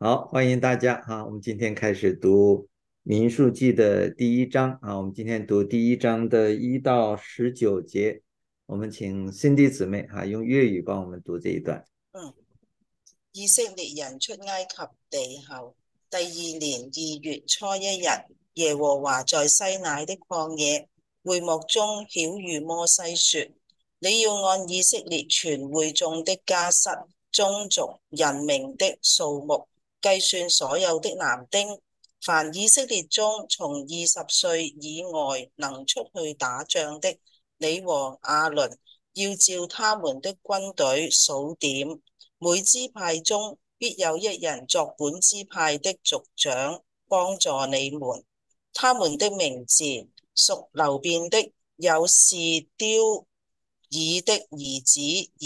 好，欢迎大家啊！我们今天开始读《民数记》的第一章啊。我们今天读第一章的1到19节。我们请 Cindy 姊妹用粤语帮我们读这一段。 嗯，以色列人出埃及地后，第2年2月初1日，耶和華在西乃的曠野會幕中曉諭摩西說：你要按以色列全會眾的家室、宗族、人名的數目，計算所有的男丁。凡以色列中從20歲以外能出去打仗的，你和亞倫要照他們的軍隊數點。每支派中必有一人作本支派的族長，幫助你們。他們的名字屬流便的，有士丟爾的兒子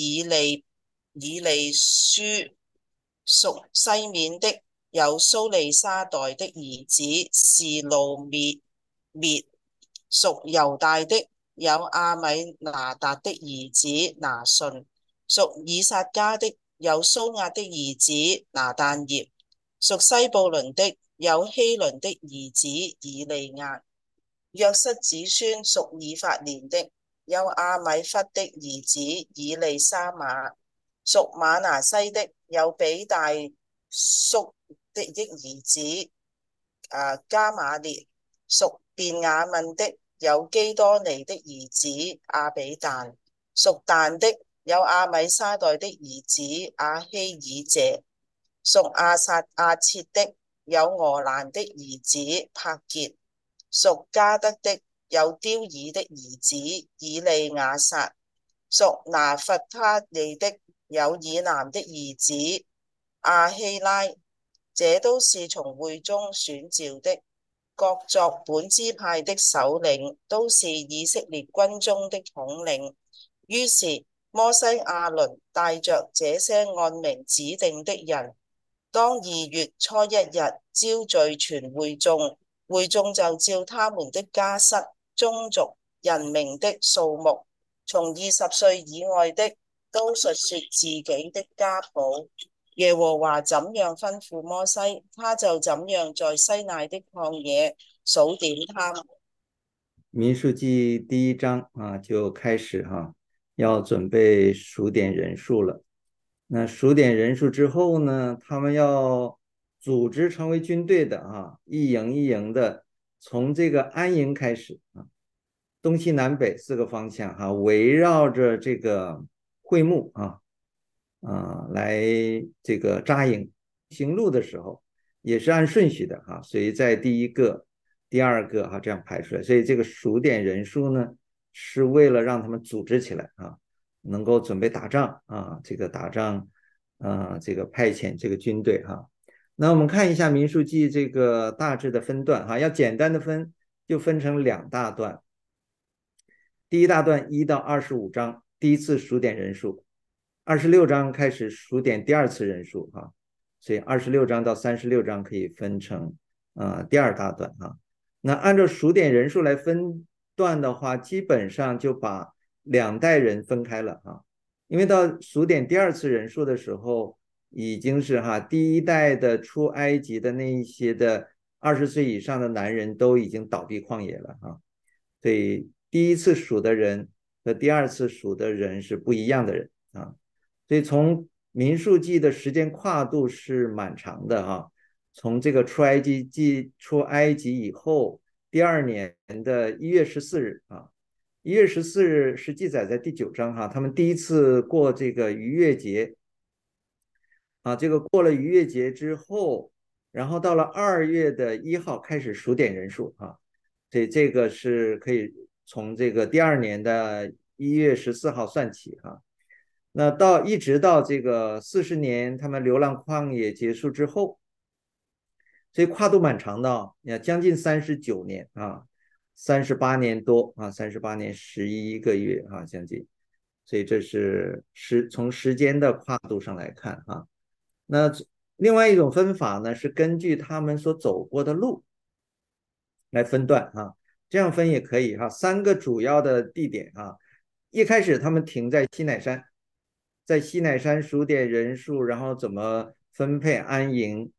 以利舒；屬西緬的，有蘇利沙代的兒子示路滅；屬猶大的，有亞米拿達的兒子拿順；屬以撒家的，有蘇亞的兒子拿但業；屬西布倫的，有希倫的兒子以利亞。約瑟子孫屬以法蓮的，有亞米忽的兒子以利沙瑪；屬瑪拿西的，有比大叔的兒子加瑪列；屬便雅憫的，有基多尼的兒子亞比但；屬但的，有亞米沙代的兒子亞希爾謝；屬亞設的，有俄蘭的兒子帕結；屬迦得的，有丟爾的兒子以利亞撒；屬拿弗他利的，有以南的兒子亞希拉。這都是從會中選召的，各作本支派的首領，都是以色列軍中的統領。於是摩西亞倫帶着這些按名指定的人，當2月初1日招聚全會眾，會眾就照他們的家室、宗族、人名的數目，從20歲以外的，都述說自己的家譜。耶和華怎樣吩咐摩西，他就怎樣在西乃的曠野數點他們。 民数記第一章就開始要準備數點人數了。那數點人數之後呢，他們要組織成為軍隊的一營一營的，從這個安營開始東西南北4個方向圍繞着這個會幕來這個紮營。行路的時候也是按順序的所以在第一個、第二個這樣排出來。所以這個數點人數呢，是為了讓他們組織起來能夠準備打仗這個打仗這個派遣這個軍隊那我們看一下民數記這個大致的分段要簡單的分就分成2大段。第一大段1到25章，第一次數點人數；26章開始數點第二次人數所以26章到36章可以分成第二大段那按照數點人數來分段的話，基本上就把2代人分開了因為到數點第二次人數的時候，已經是第一代的出埃及的那一些的20歲以上的男人都已經倒閉曠野了所以第一次數的人和第二次數的人是不一樣的人所以從民數記的時間跨度是蠻長的從這個出埃及以後第2年的1月14日1月14日是記載在第9章他們第一次過這個逾越節這個過了逾越節之後，然後到了2月的1號開始數點人數所以這個是可以從這個第2年的1月14號算起那一直到這個40年他們流浪曠野結束之後，所以跨度蠻長的將近39年38年多38年11個月將近，所以這是從時間的跨度上來看那另外一種分法呢，是根據他們所走過的路來分段這樣分也可以3個主要的地點一開始他們停在西乃山，在西乃山數點人數，然後怎麼分配安營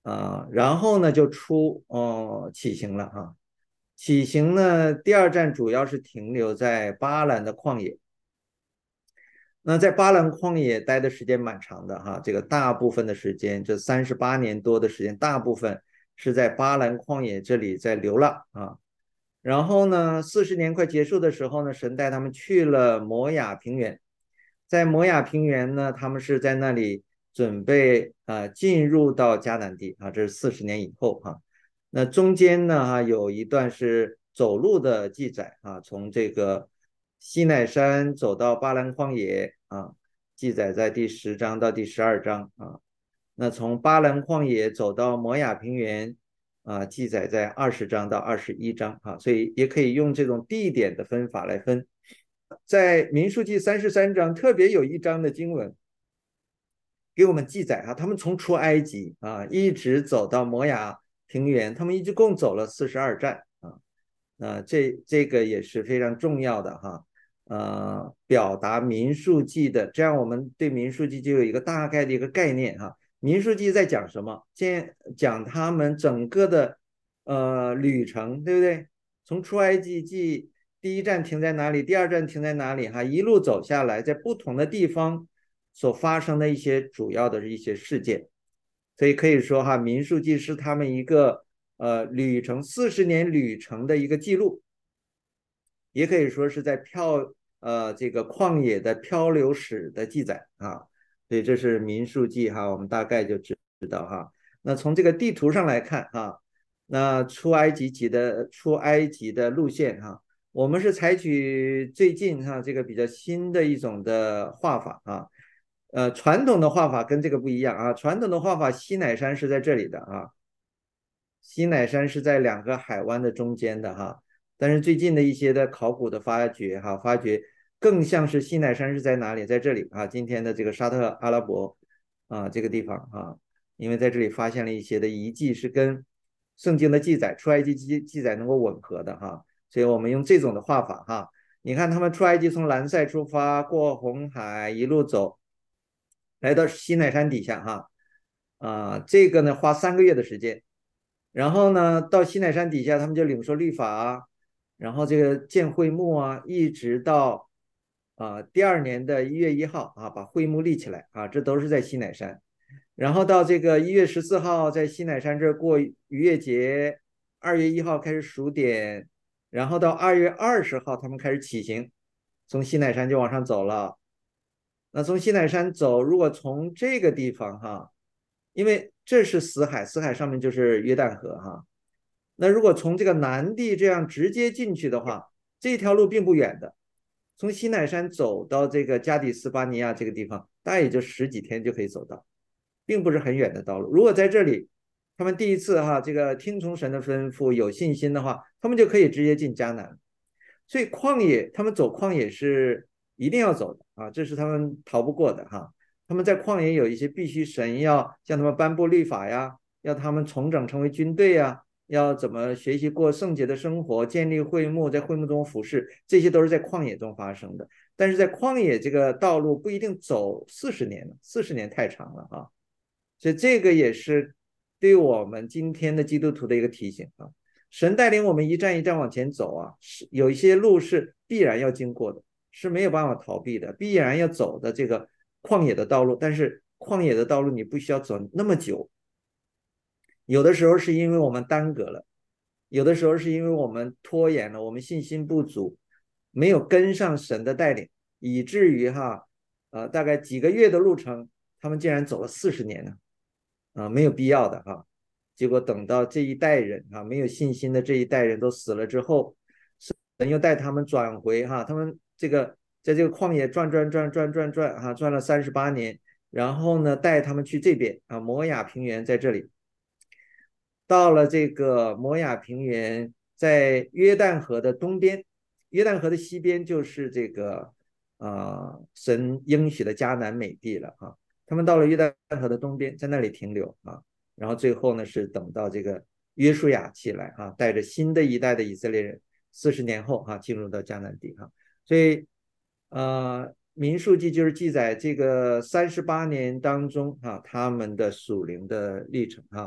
然后呢就起行了啊。起行呢，第二站主要是停留在巴兰的旷野。那在巴兰旷野待的时间蛮长的哈，这个大部分的时间，这38年多的时间，大部分是在巴兰旷野这里在流浪啊。然后呢，40年快结束的时候呢，神带他们去了摩亚平原。在摩亚平原呢，他们是在那里准备进入到迦南地啊，这是40年以后哈。那中间呢有一段是走路的记载啊，从这个西奈山走到巴兰旷野啊，记载在第10章到第12章啊。那从巴兰旷野走到摩亚平原记载在20章到21章啊，所以也可以用这种地点的分法来分。在民数记33章特别有一章的经文给我们记载他们从出埃及一直走到摩亚平原，他们一共走了42站啊。这个也是非常重要的哈。表达民数记的，这样我们对民数记就有一个大概的一个概念哈。民数记在讲什么？讲他们整个的旅程，对不对？从出埃及记第一站停在哪里，第二站停在哪里哈，一路走下来，在不同的地方所发生的一些主要的一些事件。所以可以说哈，民数记是他们一个旅程40年旅程的一个记录，也可以说是在这个旷野的漂流史的记载啊。所以这是民数记哈，我们大概就知道哈。那从这个地图上来看哈，那出埃及的路线哈，我们是采取最近这个比较新的一种的画法啊。传统的画法跟这个不一样啊，传统的画法西乃山是在这里的啊，西乃山是在两个海湾的中间的哈。但是最近的一些的考古的发掘更像是西乃山是在哪里，在这里啊，今天的这个沙特阿拉伯这个地方啊。因为在这里发现了一些的遗迹是跟圣经的记载、出埃及记载能够吻合的哈。所以我们用这种的画法哈。你看他们出埃及从兰塞出发，过红海一路走，来到西乃山底下哈。这个呢花3个月的时间。然后呢，到西乃山底下，他们就领受律法然后这个建会幕一直到第二年的1月1号把会幕立起来这都是在西乃山。然后到这个1月14号，在西乃山这儿过逾越节，2月1号开始数点，然后到2月20号他们开始起行，从西乃山就往上走了。那从西乃山走，如果从这个地方因为这是死海，死海上面就是约旦河那如果从这个南地这样直接进去的话，这条路并不远的，从西乃山走到这个加底斯巴尼亚这个地方，大概也就十几天就可以走到，并不是很远的道路。如果在这里，他们第一次这个听从神的吩咐，有信心的话，他们就可以直接进迦南。所以旷野，他们走旷野是一定要走的这是他们逃不过的他们在旷野有一些必须神要向他们颁布律法呀，要他们重整成为军队呀，要怎么学习过圣洁的生活，建立会幕，在会幕中服侍，这些都是在旷野中发生的。但是在旷野这个道路不一定走40年了，40年太长了所以这个也是对我们今天的基督徒的一个提醒神带领我们一站一站往前走是有一些路是必然要经过的，是没有办法逃避的，必然要走的这个旷野的道路。但是旷野的道路你不需要走那么久，有的时候是因为我们耽搁了，有的时候是因为我们拖延了，我们信心不足，没有跟上神的带领，以至于大概几个月的路程，他们竟然走了40年呢没有必要的结果等到这一代人没有信心的这一代人都死了之后，神又带他们转回他们这个在这个旷野转了38年，然后呢带他们去这边摩亚平原在这里。到了这个摩亚平原，在约旦河的东边，约旦河的西边就是这个神应许的迦南美地了他们到了约旦河的东边，在那里停留然后最后呢是等到这个约书亚起来带着新的一代的以色列人40年后进入到迦南地所以民数记就是记载这个38年当中他们的属灵的历程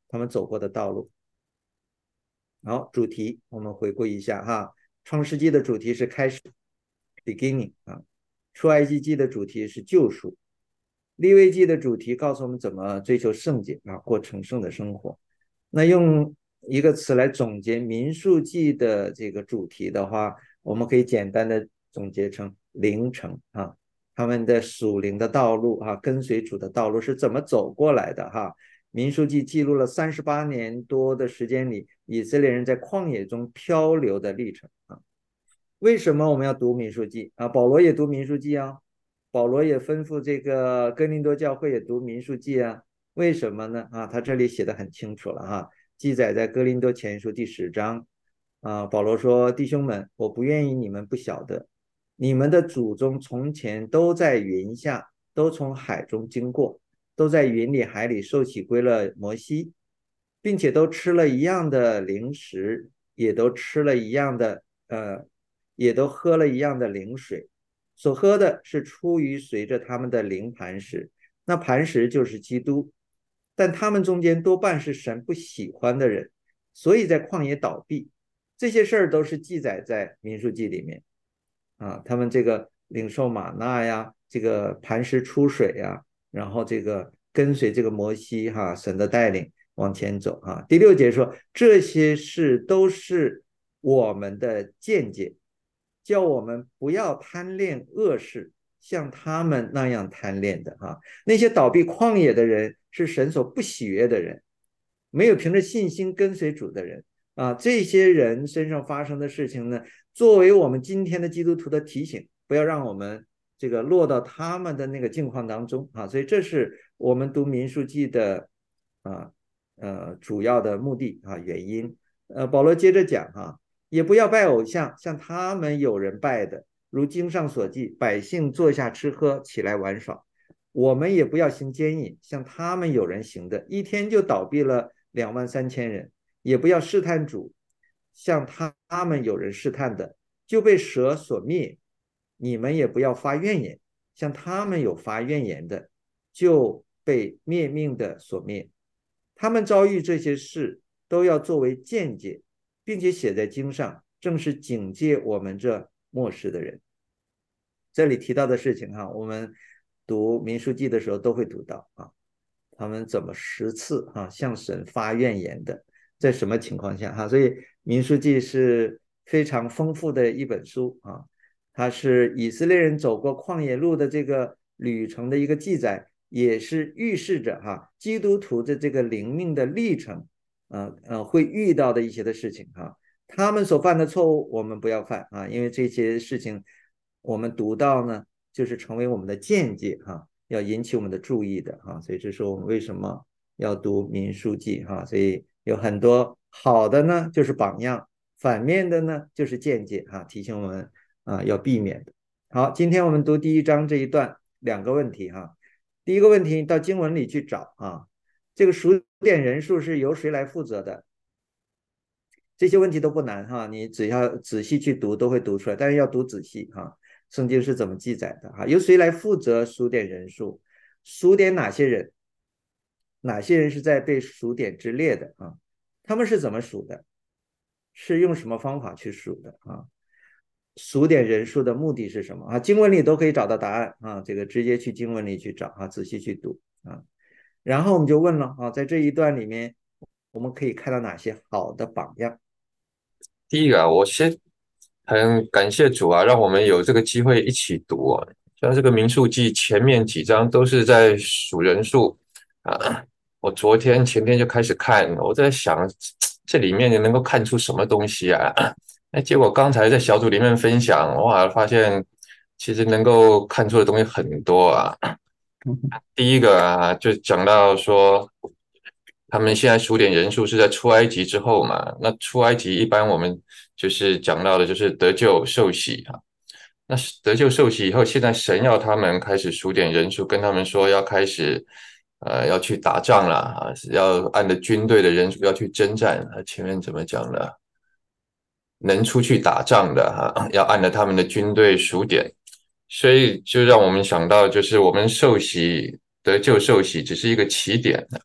他们走过的道路。好，主题我们回顾一下哈，创世纪的主题是开始 beginning 啊，出埃及记的主题是救赎，利未记的主题告诉我们怎么追求圣洁啊，过成圣的生活。那用一个词来总结民数记的这个主题的话，我们可以简单的总结成灵程啊，他们的属灵的道路啊，跟随主的道路是怎么走过来的哈。民数记记录了38年多的时间里，以色列人在旷野中漂流的历程啊。为什么我们要读民数记啊？保罗也读民数记啊，保罗也吩咐这个哥林多教会也读民数记啊。为什么呢？啊，他这里写的很清楚了哈，记载在哥林多前书第10章啊。保罗说：“弟兄们，我不愿意你们不晓得，你们的祖宗从前都在云下，都从海中经过，都在云里海里受洗归了摩西，并且都吃了一样的零食，也都吃了一样的也都喝了一样的灵水，所喝的是出于随着他们的灵磐石，那磐石就是基督。但他们中间多半是神不喜欢的人，所以在旷野倒闭。这些事儿都是记载在民数记里面啊。他们这个领受玛纳呀，这个磐石出水呀，然后这个跟随这个摩西哈神的带领往前走啊。第6节说，这些事都是我们的见解，叫我们不要贪恋恶事，像他们那样贪恋的啊。那些倒闭旷野的人是神所不喜悦的人，没有凭着信心跟随主的人啊。这些人身上发生的事情呢，作为我们今天的基督徒的提醒，不要让我们这个落到他们的那个境况当中啊。所以这是我们读民数记的啊主要的目的啊原因。保罗接着讲啊，也不要拜偶像，像他们有人拜的，如经上所记，百姓坐下吃喝，起来玩耍。我们也不要行奸淫，像他们有人行的，一天就倒闭了23000人。也不要试探主，像他们有人试探的，就被蛇所灭。你们也不要发怨言，像他们有发怨言的，就被灭命的所灭。他们遭遇这些事，都要作为见解，并且写在经上，正是警戒我们这末世的人。这里提到的事情哈，我们读民数记的时候都会读到啊，他们怎么10次向神发怨言的，在什么情况下哈？所以民数记是非常丰富的一本书啊，它是以色列人走过旷野路的这个旅程的一个记载，也是预示着基督徒的这个灵命的历程会遇到的一些的事情他们所犯的错误我们不要犯啊，因为这些事情我们读到呢，就是成为我们的见解要引起我们的注意的所以这是我们为什么要读民数记所以有很多好的呢就是榜样，反面的呢就是见解提醒我们要避免的。好，今天我们读第1章这一段2个问题第一个问题到经文里去找这个数点人数是由谁来负责的？这些问题都不难你只要仔细去读都会读出来，但是要读仔细圣经是怎么记载的由谁来负责数点人数？数点哪些人？哪些人是在被数点之列的他们是怎么数的？是用什么方法去数的数点人数的目的是什么经文里都可以找到答案这个直接去经文里去找仔细去读然后我们就问了在这一段里面我们可以看到哪些好的榜样？ 第一个我先很感谢主让我们有这个机会一起读像这个民数记前面几章都是在数人数我昨天前天就开始看，我在想这里面能够看出什么东西结果刚才在小组里面分享，哇，发现其实能够看出的东西很多第一个就讲到说，他们现在数点人数是在出埃及之后嘛，那出埃及一般我们就是讲到的就是得救受洗那得救受洗以后，现在神要他们开始数点人数，跟他们说要开始要去打仗了要按着军队的人数要去征战前面怎么讲呢？能出去打仗的要按照他们的军队数点，所以就让我们想到，就是我们受洗得救受洗只是一个起点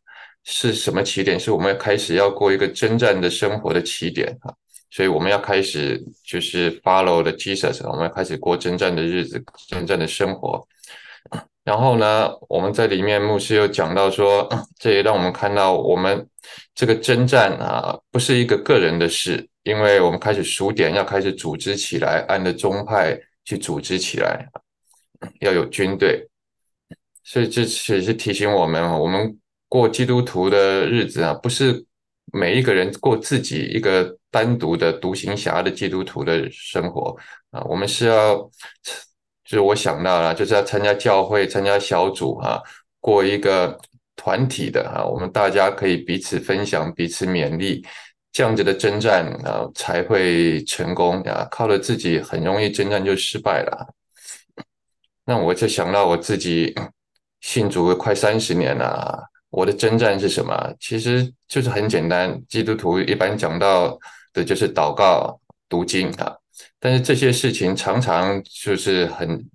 是什么起点？是我们开始要过一个征战的生活的起点啊，所以我们要开始就是 follow the Jesus，我们要开始过征战的日子，征战的生活。然后呢，我们在里面牧师又讲到说，这也让我们看到我们这个征战啊，不是一个个人的事，因为我们开始数点，要开始组织起来，按着宗派去组织起来，要有军队。所以这也是提醒我们，我们过基督徒的日子啊，不是每一个人过自己一个单独的独行侠的基督徒的生活啊，我们是要，就是我想到了，就是要参加教会、参加小组啊，过一个团体的啊，我们大家可以彼此分享、彼此勉励，这样子的征战啊才会成功啊，靠了自己很容易征战就失败了。那我就想到我自己信主快30年了，我的征战是什么？其实就是很简单，基督徒一般讲到的就是祷告、读经啊，但是这些事情常常就是很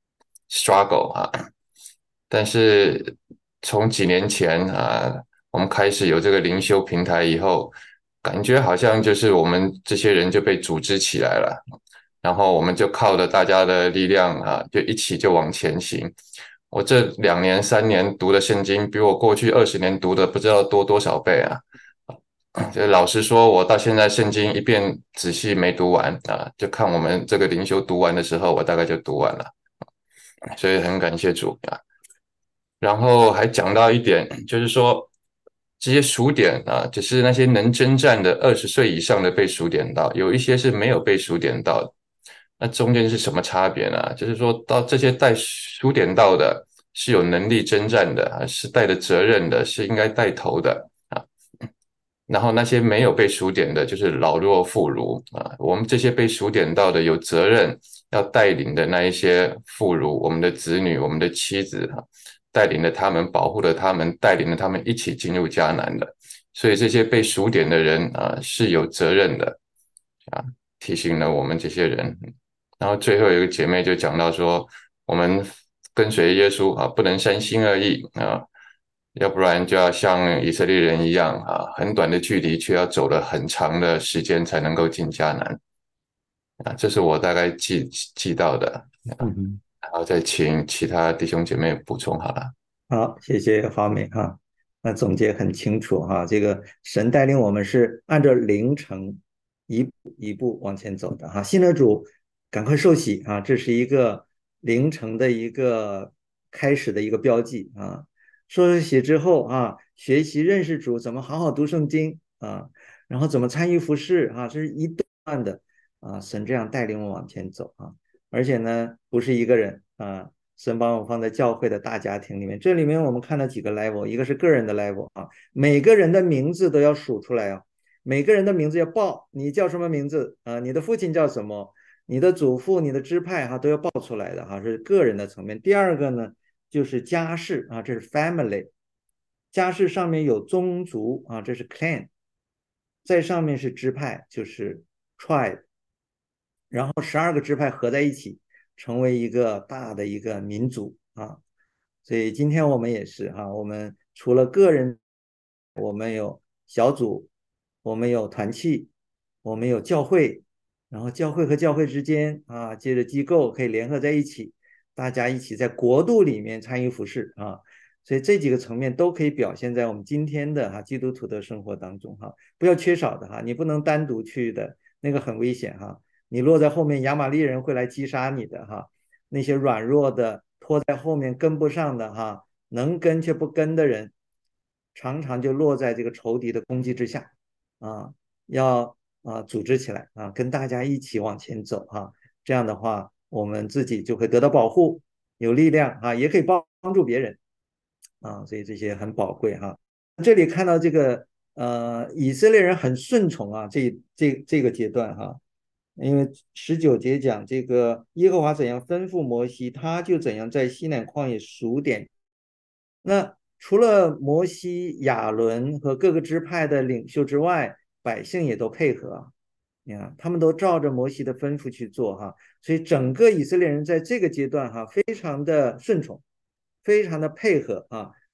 struggle 啊。但是从几年前啊，我们开始有这个灵修平台以后，感觉好像就是我们这些人就被组织起来了。然后我们就靠着大家的力量啊，就一起就往前行。我这2年3年读的圣经，比我过去20年读的不知道多多少倍啊！就老实说，我到现在圣经一遍仔细没读完啊，就看我们这个灵修读完的时候，我大概就读完了，所以很感谢主啊。然后还讲到一点，就是说这些数点啊，只是那些能征战的20岁以上的被数点到，有一些是没有被数点到的。那中间是什么差别呢？就是说到这些带数点到的，是有能力征战的，是带着责任的，是应该带头的啊。然后那些没有被数点的，就是老弱妇孺啊。我们这些被数点到的，有责任要带领的那一些妇孺，我们的子女、我们的妻子啊，带领了他们，保护了他们，带领了他们一起进入迦南的。所以这些被数点的人啊，是有责任的啊，提醒了我们这些人。然后最后有一个姐妹就讲到说，我们跟随耶稣啊，不能三心二意啊，要不然就要像以色列人一样啊，很短的距离却要走了很长的时间才能够进迦南啊。这是我大概记到的， 嗯哼。 然后再请其他弟兄姐妹补充好了。 好，谢谢华美哈。那总结很清楚哈，这个神带领我们是按照灵程一步一步往前走的哈。信了主，赶快受洗啊，这是一个灵程的一个开始的一个标记啊。受了洗之后啊，学习认识主，怎么好好读圣经啊，然后怎么参与服侍啊，这是一段的啊。神这样带领我往前走啊，而且呢，不是一个人啊。神把我放在教会的大家庭里面，这里面我们看到几个 level，一个是个人的 level 啊，每个人的名字都要数出来啊，每个人的名字要报，你叫什么名字啊？你的父亲叫什么？你的祖父、你的支派哈、都要报出来的哈、是个人的层面。第二个呢，就是家世啊，这是 family，家世上面有宗族啊，这是 clan，在上面是支派，就是 tribe，然后12个支派合在一起，成为一个大的一个民族啊。所以今天我们也是啊，我们除了个人，我们有小组，我们有团契，我们有教会，然后教会和教会之间啊，接着机构可以联合在一起，大家一起在国度里面参与服侍啊。所以这几个层面都可以表现在我们今天的基督徒的生活当中不要缺少的你不能单独去的，那个很危险你落在后面，亚玛力人会来击杀你的那些软弱的拖在后面跟不上的能跟却不跟的人，常常就落在这个仇敌的攻击之下啊。要组织起来跟大家一起往前走这样的话，我们自己就会得到保护，有力量也可以帮助别人所以这些很宝贵这里看到这个以色列人很顺从这个阶段因为19节讲这个耶和华怎样吩咐摩西，他就怎样在西乃旷野数点。那除了摩西、亚伦和各个支派的领袖之外，百姓也都配合你看，他们都照着摩西的吩咐去做所以整个以色列人在这个阶段非常的顺从，非常的配合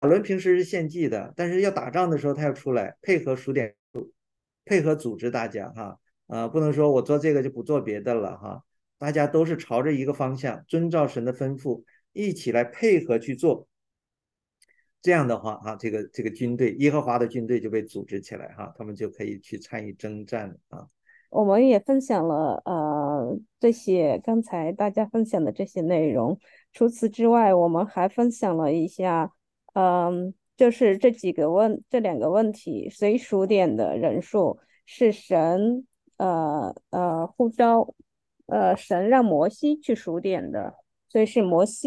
伦平时是献祭的，但是要打仗的时候他要出来配合数点，配合组织大家哈，不能说我做这个就不做别的了哈，大家都是朝着一个方向，遵照神的吩咐，一起来配合去做。这样的话啊，这个军队，耶和华的军队就被组织起来哈，他们就可以去参与征战啊。 我们也分享了这些刚才大家分享的这些内容。除此之外，我们还分享了一下，就是这两个问题，谁数点的人数是神呼召神让摩西去数点的，所以是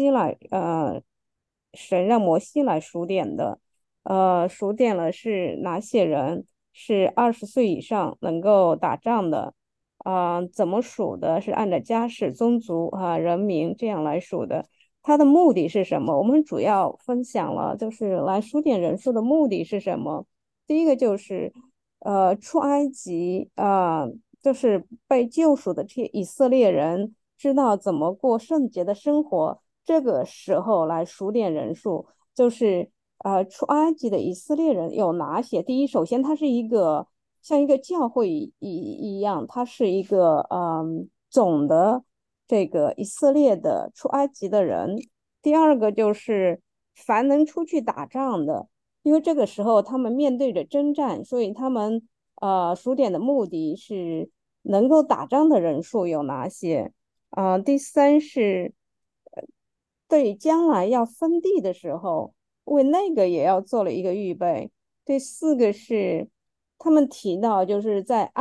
神让摩西来数点的。数点了是哪些人？是20岁以上能够打仗的。怎么数的？是按照家世、宗族人民这样来数的。它的目的是什么？我们主要分享了，就是来数点人数的目的是什么？第一个就是出埃及就是被救赎的这些以色列人知道怎么过圣洁的生活，这个时候来数点人数，就是出埃及的以色列人有哪些？第一，首先它是一个像一个教会一样，它是一个总的这个以色列的出埃及的人。第二个就是凡能出去打仗的，因为这个时候他们面对着征战，所以他们数点的目的是能够打仗的人数有哪些？第三是对将来要分地的时候，为那个也要做了一个预备。第四个是他们提到，就是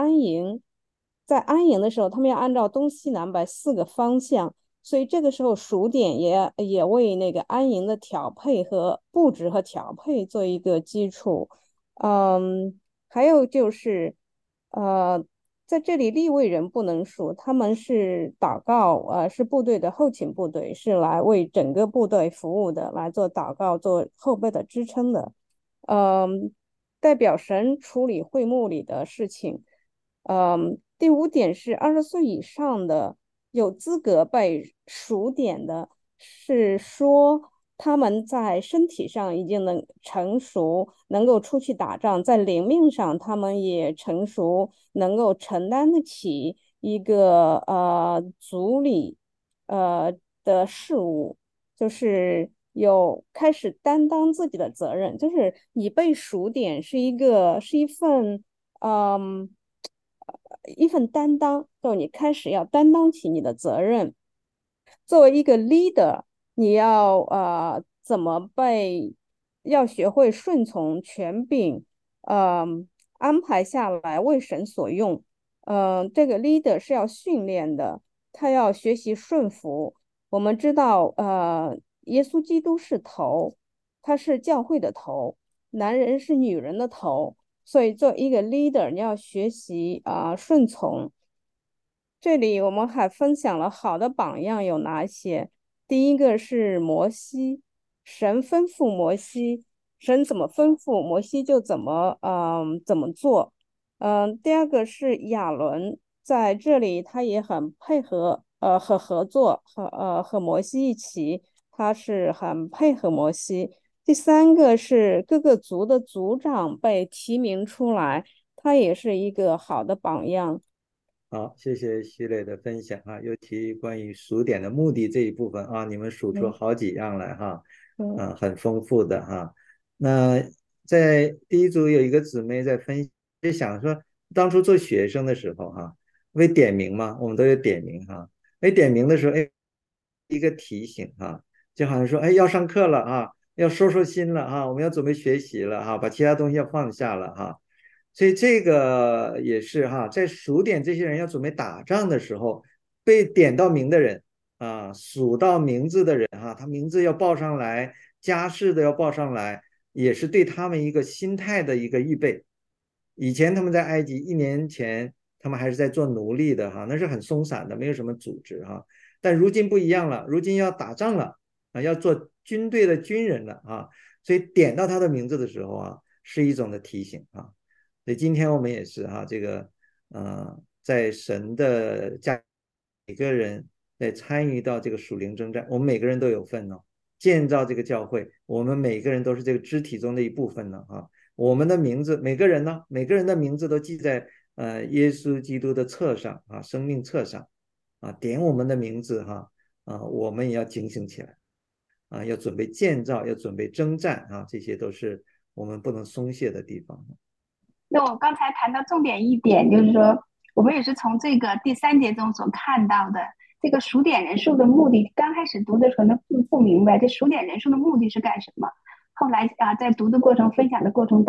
在安营的时候，他们要按照东西南北4个方向，所以这个时候数点也为那个安营的调配和布置和调配做一个基础。还有就是呃，在这里利未人不能数，他们是祷告，是部队的后勤部队，是来为整个部队服务的，来做祷告、做后备的支撑的。代表神处理会幕里的事情。第五点是20岁以上的有资格被数点的，是说他们在身体上已经能成熟，能够出去打仗，在灵命上他们也成熟，能够承担得起一个组里的事务。就是有开始担当自己的责任，就是你被数点嗯一份担当，就你开始要担当起你的责任。作为一个 leader，你要要学会顺从权柄，安排下来为神所用。这个 leader 是要训练的，他要学习顺服。我们知道，耶稣基督是头，他是教会的头，男人是女人的头，所以做一个 leader，你要学习顺从。这里我们还分享了好的榜样有哪些？第一个是摩西，神吩咐摩西，神怎么吩咐，摩西就怎么做。第二个是亚伦，在这里他也很配合，和合作，和摩西一起，他是很配合摩西。第三个是各个族的族长被提名出来，他也是一个好的榜样。 好，谢谢徐磊的分享啊，尤其关于数点的目的这一部分啊，你们数出嗯好几样来哈， 嗯很丰富的哈。那在第一组有一个姊妹在分享说，当初做学生的时候哈，为点名嘛，我们都有点名哈，哎，点名的时候，哎，一个提醒哈，就好像说，哎，要上课了啊，要收心了啊，我们要准备学习了哈，把其他东西要放下了哈。所以这个也是哈，在数点这些人要准备打仗的时候，被点到名的人啊，数到名字的人哈，他名字要报上来，家世的要报上来，也是对他们一个心态的一个预备。以前他们在埃及1年前，他们还是在做奴隶的哈，那是很松散的，没有什么组织哈。但如今不一样了，如今要打仗了啊，要做军队的军人了啊，所以点到他的名字的时候啊，是一种的提醒啊。所以今天我们也是哈，这个在神的家，每个人在参与到这个属灵征战，我们每个人都有份哦。 建造这个教会，我们每个人都是这个肢体中的一部分呢啊。我们的名字，每个人呢，每个人的名字都记在耶稣基督的册上啊，生命册上啊，点我们的名字哈啊，我们也要警醒起来啊，要准备建造，要准备征战啊，这些都是我们不能松懈的地方。 那我刚才谈到重点一点，就是说，我们也是从这个第3节中所看到的，这个数点人数的目的，刚开始读的时候可能不明白，这数点人数的目的是干什么？后来啊，在读的过程、分享的过程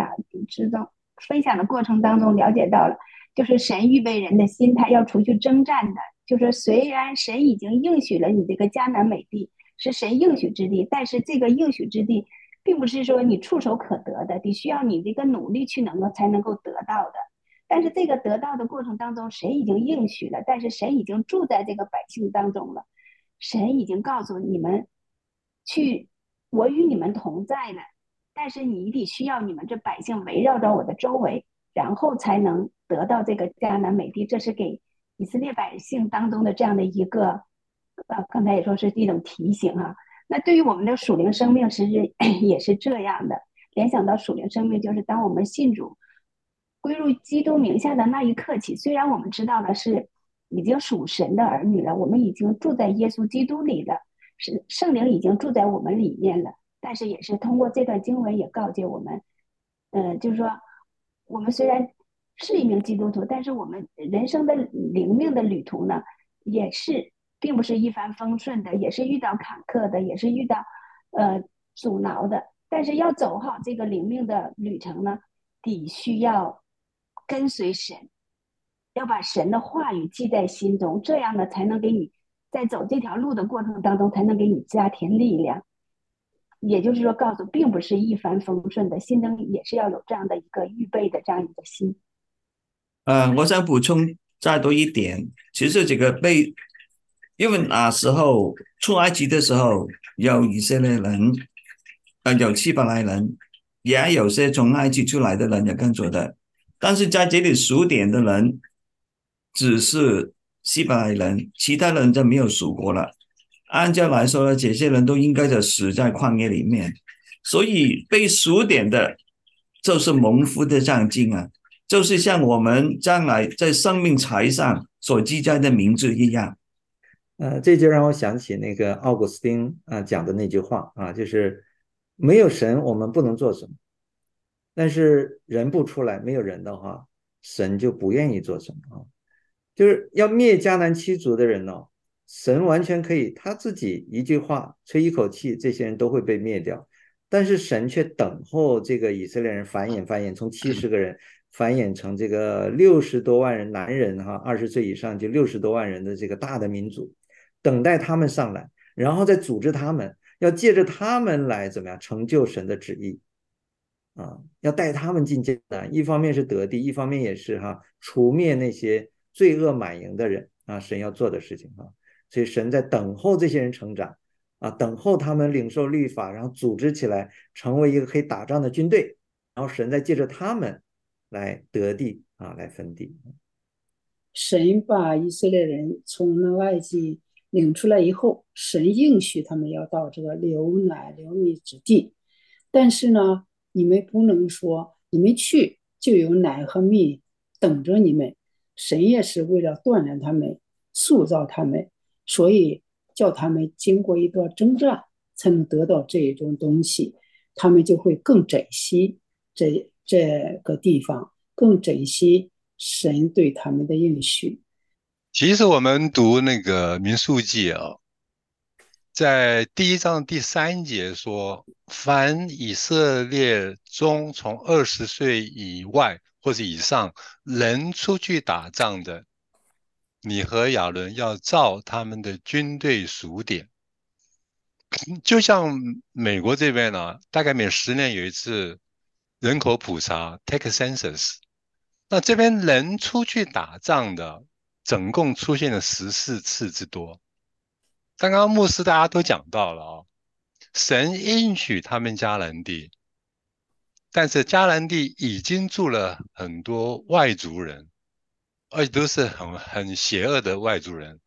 当中了解到了，就是神预备人的心态要出去征战的，就是虽然神已经应许了你这个迦南美地是神应许之地，但是这个应许之地并不是说你触手可得的，得需要你这个努力去才能够得到的。但是这个得到的过程当中，神已经应许了，但是神已经住在这个百姓当中了，神已经告诉你们去，我与你们同在了，但是你得需要你们这百姓围绕着我的周围，然后才能得到这个迦南美地。这是给以色列百姓当中的这样的一个，刚才也说是一种提醒啊。那对于我们的属灵生命，其实也是这样的。联想到属灵生命，就是当我们信主、归入基督名下的那一刻起，虽然我们知道了是已经属神的儿女了，我们已经住在耶稣基督里了，是圣灵已经住在我们里面了，但是也是通过这段经文也告诫我们，就是说，我们虽然是一名基督徒，但是我们人生的灵命的旅途呢，也是并不是一帆风顺的，也是遇到坎坷的，也是遇到呃阻挠的。但是要走好这个灵命的旅程呢，得需要跟随神，要把神的话语记在心中，这样呢才能给你在走这条路的过程当中，才能给你加添力量。也就是说，告诉并不是一帆风顺的，心中也是要有这样的一个预备的这样一个心。 我想补充再多一点，其实这个因为那时候出埃及的时候有以色列人，有希伯来人，也有些从埃及出来的人也跟着的，但是在这里数点的人只是希伯来人，其他人就没有数过了。按照来说呢，这些人都应该就死在旷野里面，所以被数点的就是蒙福的象征啊。就是像我们将来在生命冊上所记载的名字一样。 这就让我想起那个奥古斯丁讲的那句话啊，就是没有神我们不能做什么，但是人不出来，没有人的话，神就不愿意做什么啊。就是要灭迦南七族的人呢，神完全可以他自己一句话吹一口气，这些人都会被灭掉。但是神却等候这个以色列人繁衍，从70个人繁衍成这个60多万人男人哈，20岁以上就60多万人的这个大的民族，等待他们上来，然后再组织他们，要借着他们来怎么样成就神的旨意啊，要带他们进迦南，一方面是得地，一方面也是除灭那些罪恶满盈的人啊，神要做的事情啊，所以神在等候这些人成长啊，等候他们领受律法，然后组织起来成为一个可以打仗的军队，然后神再借着他们来得地啊，来分地。 神把以色列人从那埃及领出来以后，神应许他们要到这个流奶流蜜之地，但是呢，你们不能说你们去就有奶和蜜等着你们，神也是为了锻炼他们，塑造他们，所以叫他们经过一段征战才能得到这一种东西，他们就会更珍惜这个地方，更珍惜神对他们的应许。 其实我们读那个民数记啊，在第1章第3节说，凡以色列中从20岁以外或者以上人出去打仗的，你和亚伦要照他们的军队数点。就像美国这边呢，大概每10年有一次人口普查 take a census， 那这边人出去打仗的总共出现了14次之多。刚刚牧师大家都讲到了啊，神应许他们迦南地，但是迦南地已经住了很多外族人，而且都是很邪恶的外族人。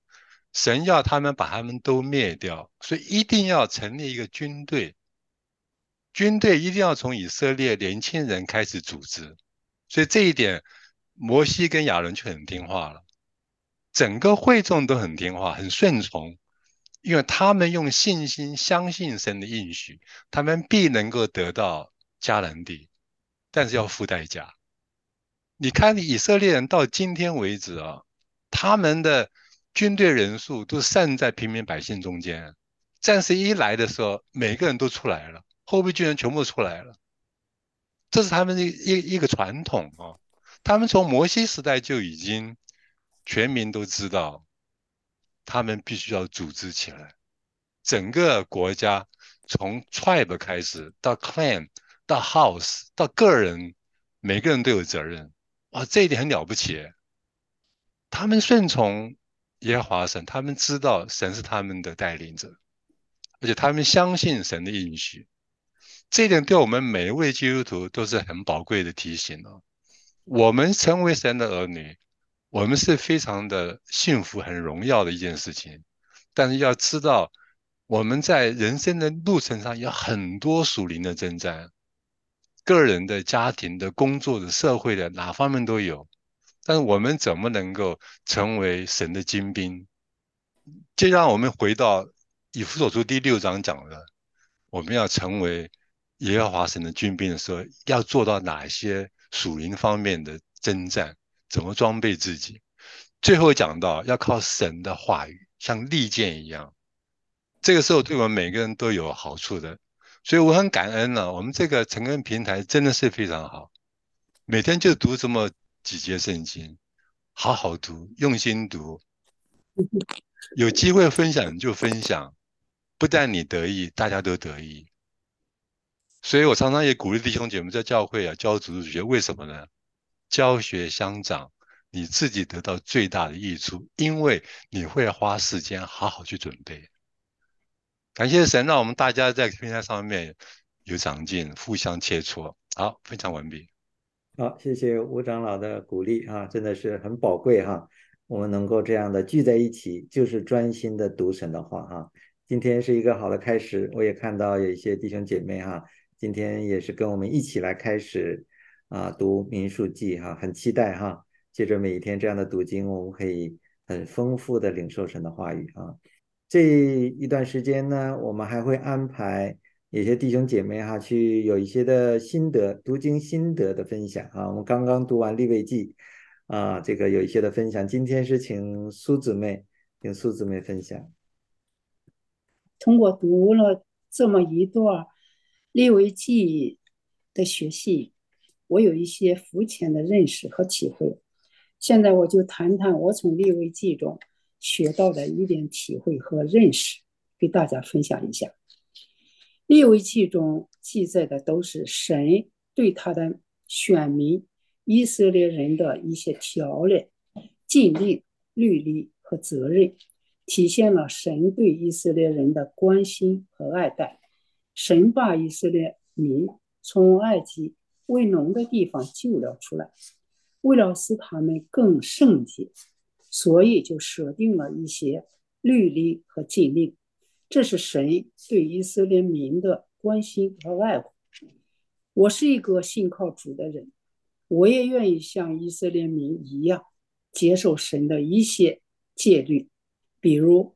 神要他们把他们都灭掉，所以一定要成立一个军队，军队一定要从以色列年轻人开始组织，所以这一点，摩西跟亚伦就很听话了，整个会众都很听话，很顺从，因为他们用信心相信神的应许，他们必能够得到迦南地，但是要付代价。你看以色列人到今天为止啊，他们的军队人数都散在平民百姓中间，战士一来的时候，每个人都出来了，后备军人全部出来了，这是他们的一个传统啊。他们从摩西时代就已经全民都知道，他们必须要组织起来，整个国家从 tribe 开始到 clan 到 house 到个人，每个人都有责任。哇，这一点很了不起耶，他们顺从耶和华神，他们知道神是他们的带领者，而且他们相信神的应许。这一点对我们每一位基督徒都是很宝贵的提醒哦。我们成为神的儿女，我们是非常的幸福、很荣耀的一件事情。但是要知道，我们在人生的路程上有很多属灵的征战，个人的、家庭的、工作的、社会的，哪方面都有。但是我们怎么能够成为神的精兵？就让我们回到以弗所书第6章讲的，我们要成为耶和华神的军兵的时候，要做到哪些属灵方面的征战，怎么装备自己。最后讲到要靠神的话语，像利剑一样，这个时候对我们每个人都有好处的。所以我很感恩呢，我们这个成根平台真的是非常好，每天就读这么几节圣经，好好读，用心读，有机会分享就分享，不但你得益，大家都得益。所以我常常也鼓励弟兄姐妹在教会教主日学，为什么呢？教学相长，你自己得到最大的益处，因为你会花时间好好去准备。感谢神，让我们大家在平台上面有长进，互相切磋。好，分享完毕。 好，谢谢吴长老的鼓励啊，真的是很宝贵哈。我们能够这样的聚在一起，就是专心的读神的话哈。今天是一个好的开始，我也看到有一些弟兄姐妹哈，今天也是跟我们一起来开始读民数记哈，很期待哈。借着每一天这样的读经，我们可以很丰富的领受神的话语啊。这一段时间呢，我们还会安排有些弟兄姐妹哈，去有一些的心得，读经心得的分享啊。我们刚刚读完利未记这个有一些的分享。今天是请苏姊妹分享。 通过读了这么一段利未记的学习，我有一些肤浅的认识和体会。现在我就谈谈我从利未记中学到的一点体会和认识，给大家分享一下。利未记中记载的都是神对他的选民以色列人的一些条例、禁令、律例和责任，体现了神对以色列人的关心和爱戴。神把以色列民从埃及为农的地方救了出来，为了使他们更圣洁，所以就设定了一些律例和禁令。这是神对以色列民的关心和爱护。我是一个信靠主的人，我也愿意像以色列民一样接受神的一些戒律。比如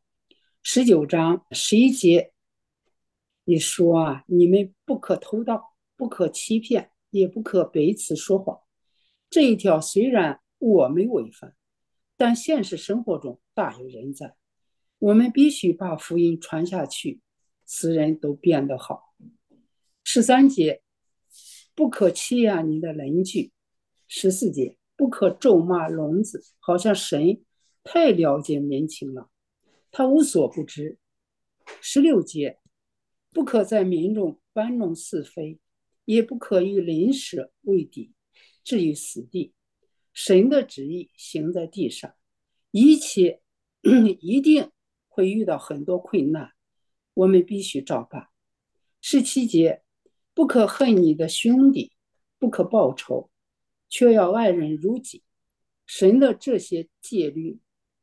19章11节你说你们不可偷盗，不可欺骗，也不可彼此说谎。这一条虽然我没违反，但现实生活中大有人在。我们必须把福音传下去，使人都变得好。13节不可欺压你的邻居。14节不可咒骂聋子，好像神太了解民情了，他无所不知。16节不可在民中搬弄是非，也不可与邻舍为敌。至于死地，神的旨意行在地上，一切一定会遇到很多困难，我们必须照办。17节不可恨你的兄弟，不可报仇，却要爱人如己。神的这些戒律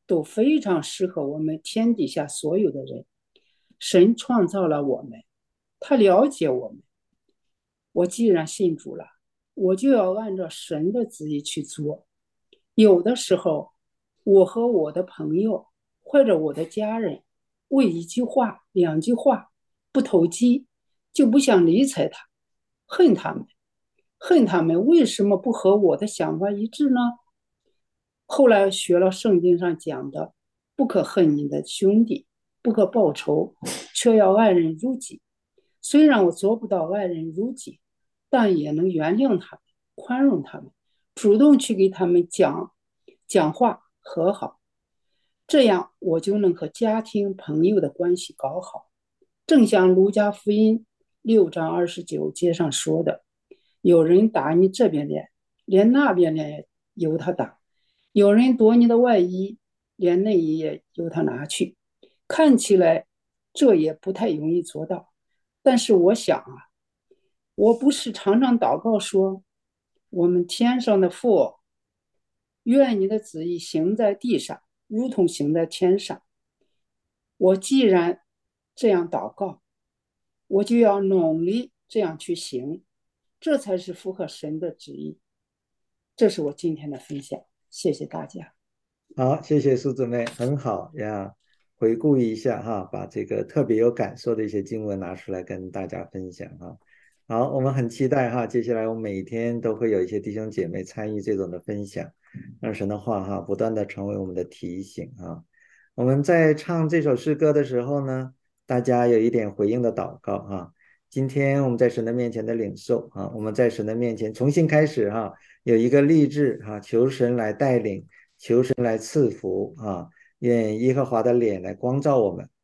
都非常适合我们天底下所有的人。神创造了我们，他了解我们。我既然信主了，我就要按照神的旨意去做。有的时候，我和我的朋友或者我的家人为一句话、两句话不投机，就不想理睬他，恨他们，恨他们为什么不和我的想法一致呢？后来学了圣经上讲的，不可恨你的兄弟，不可报仇，却要爱人如己。虽然我做不到爱人如己，但也能原谅他们，宽容他们，主动去给他们讲话和好，这样我就能和家庭朋友的关系搞好。正像路加福音6章29节上说的，有人打你这边脸，连那边脸也由他打；有人夺你的外衣，连内衣也由他拿去。看起来这也不太容易做到，但是我想啊，我不是常常祷告说，我们天上的父，愿你的旨意行在地上，如同行在天上。我既然这样祷告，我就要努力这样去行，这才是符合神的旨意。这是我今天的分享，谢谢大家。 好，谢谢苏姊妹，很好呀。回顾一下哈，把这个特别有感受的一些经文拿出来跟大家分享哈。好，我们很期待哈，接下来我们每天都会有一些弟兄姐妹参与这种的分享，让神的话哈不断的成为我们的提醒啊。我们在唱这首诗歌的时候呢，大家有一点回应的祷告哈。今天我们在神的面前的领受啊，我们在神的面前重新开始哈，有一个立志哈，求神来带领，求神来赐福啊，愿耶和华的脸来光照我们